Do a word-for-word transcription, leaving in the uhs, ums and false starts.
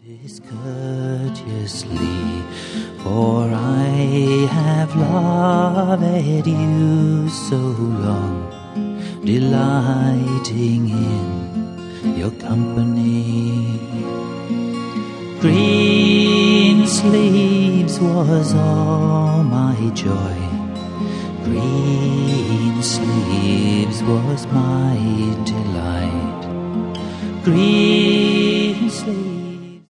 Discourteously, for I have loved you so long, delighting in your company. Green sleeves was all my joy, green sleeves was my delight. Green sleeves